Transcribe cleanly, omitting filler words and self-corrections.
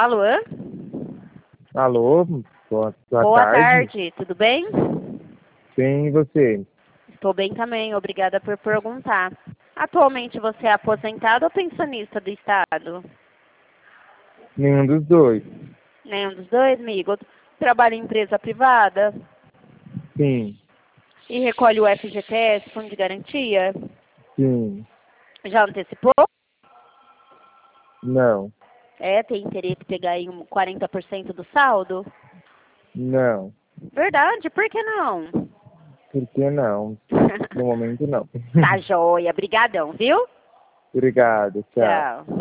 Alô? Alô, boa Boa tarde. tarde, tudo bem? Sim, e você? Estou bem também, obrigada por perguntar. Atualmente você é aposentado ou pensionista do Estado? Nenhum dos dois. Nenhum dos dois, amigo. Trabalha em empresa privada Sim, e recolhe o FGTS, Fundo de Garantia? sim, Já antecipou? não, Tem interesse em pegar aí 40% do saldo? não. Verdade, por que não? Por que não? No momento, não. Tá joia, brigadão, viu? Obrigado, tchau. Tchau.